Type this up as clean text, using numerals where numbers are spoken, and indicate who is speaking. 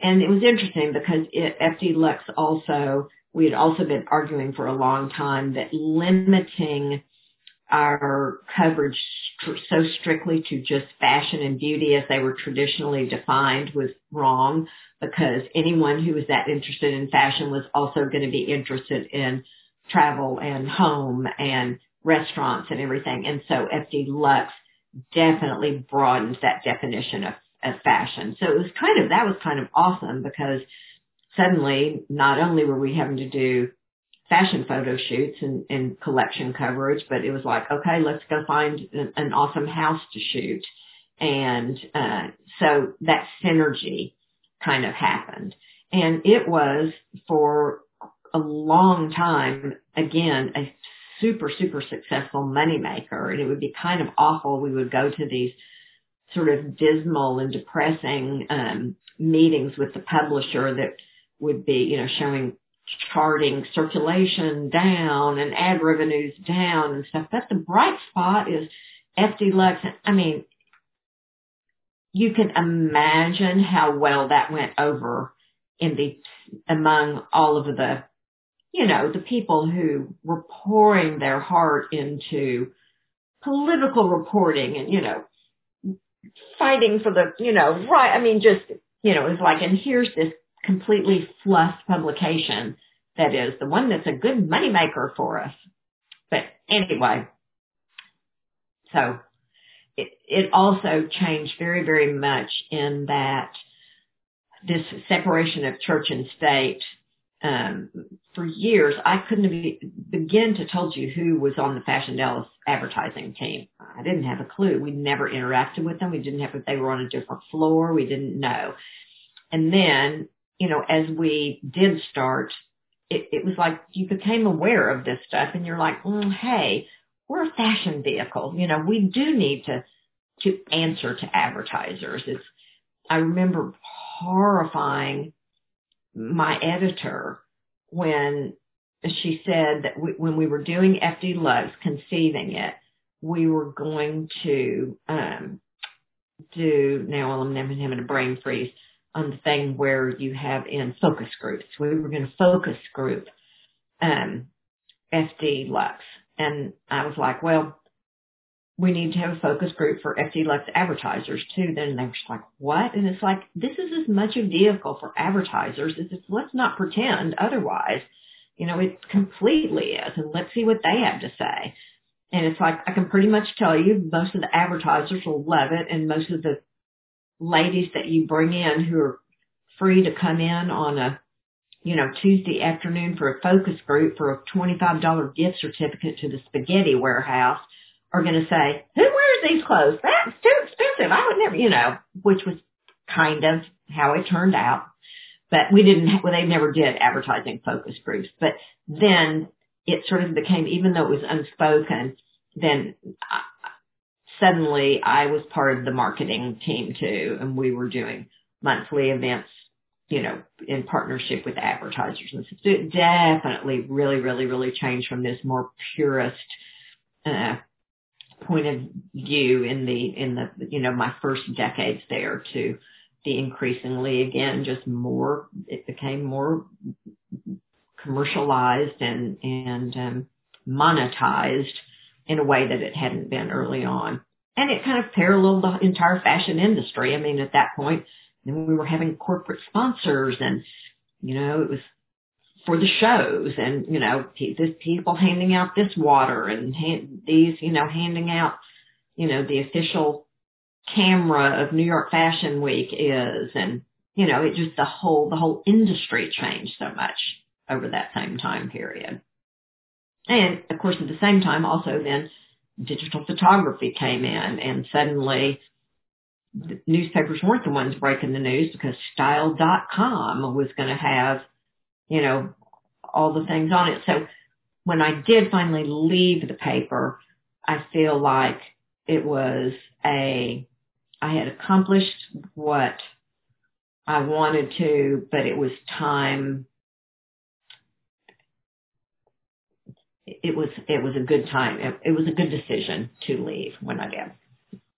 Speaker 1: and it was interesting because FD Lux also, we had also been arguing for a long time that limiting our coverage so strictly to just fashion and beauty as they were traditionally defined was wrong, because anyone who was that interested in fashion was also going to be interested in travel and home and restaurants and everything. And so FD Lux definitely broadens that definition of fashion. So it was that was kind of awesome, because suddenly not only were we having to do fashion photo shoots and collection coverage, but it was like, okay, let's go find an awesome house to shoot. And so that synergy kind of happened. And it was for a long time, again, a super, super successful moneymaker. And it would be kind of awful. We would go to these sort of dismal and depressing meetings with the publisher that would be, showing charting circulation down and ad revenues down and stuff. But the bright spot is FD Lux. I mean, you can imagine how well that went over among all of the, the people who were pouring their heart into political reporting and, fighting for the, right. I mean, just, it was like, and here's this completely fluffed publication that is the one that's a good moneymaker for us. But anyway, so it also changed very, very much in that this separation of church and state. For years, I couldn't begin to told you who was on the Fashion Dallas advertising team. I didn't have a clue. We never interacted with them. We didn't have, if they were on a different floor, we didn't know. And then, as we did start, it was like you became aware of this stuff and you're like, hey, we're a fashion vehicle. We do need to answer to advertisers. I remember horrifying my editor when she said that when we were doing FD Lux, conceiving it, we were going to now I'm having a brain freeze on the thing where you have in focus groups. We were going to focus group FD Lux. And I was like, well, we need to have a focus group for FD Lux advertisers too. Then they were just like, what? And it's like, this is as much a vehicle for advertisers as let's not pretend otherwise. It completely is. And let's see what they have to say. And it's like, I can pretty much tell you most of the advertisers will love it. And most of the ladies that you bring in who are free to come in on a, Tuesday afternoon for a focus group for a $25 gift certificate to the Spaghetti Warehouse are going to say, who wears these clothes? That's too expensive. I would never, which was kind of how it turned out. But they never did advertising focus groups. But then it sort of became, even though it was unspoken, then suddenly I was part of the marketing team too. And we were doing monthly events, in partnership with advertisers. And so it definitely really, really, really changed from this more purist, point of view in the my first decades there to the increasingly, again, just more, it became more commercialized and monetized in a way that it hadn't been early on. And it kind of paralleled the entire fashion industry. I mean, at that point, then we were having corporate sponsors and, it was for the shows and, people handing out this water and handing out, the official camera of New York Fashion Week is, and, it just, the whole industry changed so much over that same time period. And of course, at the same time, also then digital photography came in and suddenly the newspapers weren't the ones breaking the news because style.com was going to have, all the things on it. So when I did finally leave the paper, I feel like I had accomplished what I wanted to, but it was time. It was a good time. It was a good decision to leave when I did.